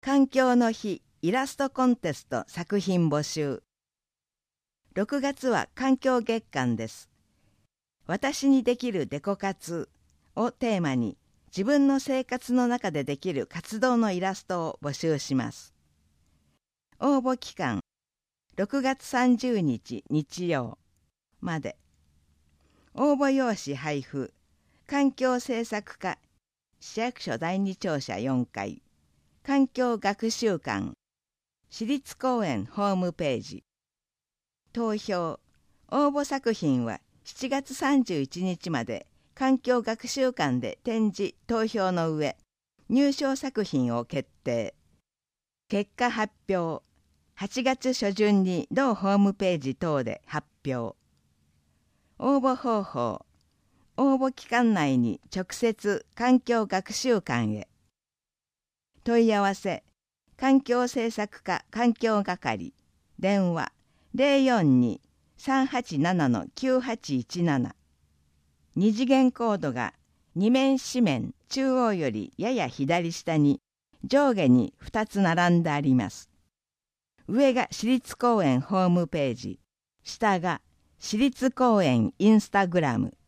環境の日イラストコンテスト作品募集。6月は環境月間です。私にできるデコ活をテーマに自分の生活の中でできる活動のイラストを募集します。応募期間6月30日日曜まで。応募用紙配布環境政策課市役所第2庁舎4階環境学習館市立公園ホームページ。投票応募作品は7月31日まで環境学習館で展示投票の上入賞作品を決定。結果発表8月初旬に同ホームページ等で発表。応募方法応募期間内に直接環境学習館へ。問い合わせ環境政策課環境係電話 042-387-9817 二次元コードが2面紙面中央よりやや左下に上下に2つ並んであります。上が市立公園ホームページ、下が市立公園インスタグラム。